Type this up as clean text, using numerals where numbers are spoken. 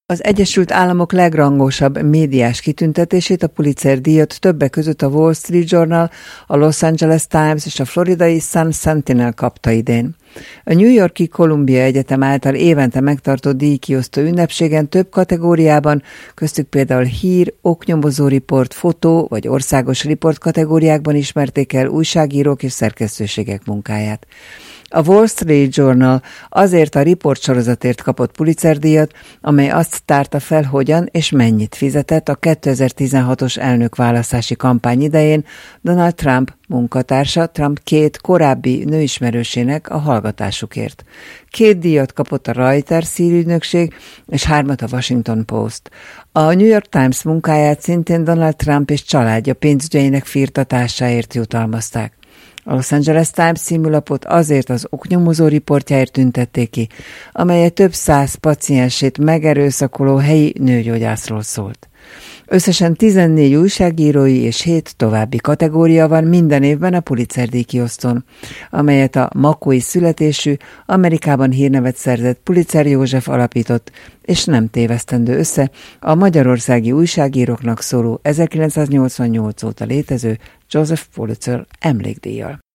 Az Egyesült Államok legrangosabb médiás kitüntetését, a Pulitzer-díjat többek között a Wall Street Journal, a Los Angeles Times és a floridai Sun Sentinel kapta idén. A New York-i Columbia Egyetem által évente megtartott díjkiosztó ünnepségen több kategóriában, köztük például hír, oknyomozó riport, fotó vagy országos riport kategóriákban ismerték el újságírók és szerkesztőségek munkáját. A Wall Street Journal azért a riportsorozatért kapott Pulitzer-díjat, amely azt tárta fel, hogyan és mennyit fizetett a 2016-os elnökválasztási kampány idején Donald Trump munkatársa Trump két korábbi nőismerősének a hallgatásukért. 2 díjat kapott a Reuters hírügynökség, és 3 a Washington Post. A New York Times munkáját szintén Donald Trump és családja pénzügyeinek firtatásáért jutalmazták. A Los Angeles Times címülapot azért az oknyomozó riportjáért tüntették ki, amely több 100 paciensét megerőszakoló helyi nőgyógyászról szólt. Összesen 14 újságírói és 7 további kategória van minden évben a Pulitzer-díj kiosztón, amelyet a makói születésű, Amerikában hírnevet szerzett Pulitzer József alapított, és nem tévesztendő össze a magyarországi újságíróknak szóló 1988 óta létező Joseph Pulitzer emlékdíjjal.